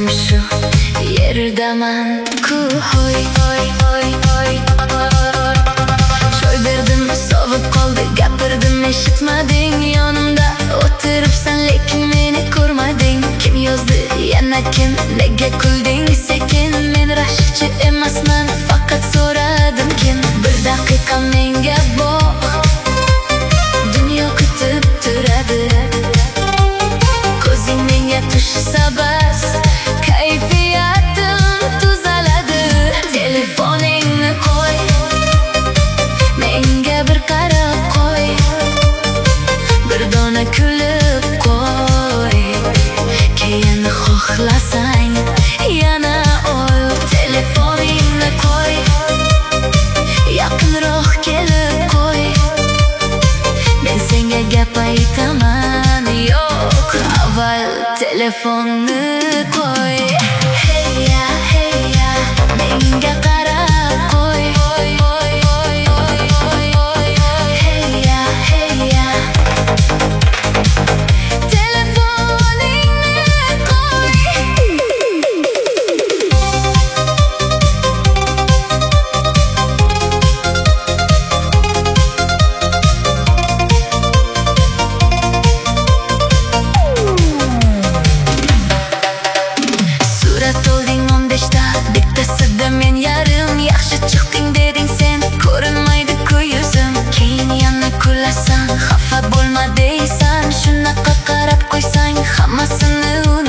shu yerdaman-ku hoy. Choy berdim, sovib qoldi, gapirdim, eshitmading. Yonimda o'tiribsan, lekin meni ko'rmading. Kim yozdi, yana kim, nega kulding sekin? Men rashkchi emasman, faqat so'radim kim. Bir daqiqa menga boq, dunyo kutib turadi. Ko'zing menga tushsa bas, kayfiyatim tuzaladi. Telefoningni qo'y, menga bir qarab qo'y, bir dona kulib qo'y. Keyin xohlasang yana oy. Telefoningni qo'y, yaqinroq kelib qo'y, men senga gap aytaman. Yo'q, avval telefonni qo'y. Hey ya, menga qarab qo'y. Hey ya, telefoningni qo'y. Surat olding 15ta, bittasida men yarim. Yaxshi chiqding deding sen, ko'rinmaydi-ku yuzim. Keyin yana kulasan, xafa bo'lma deysan. Shunaqa qarab qo'ysang, hammasini unut.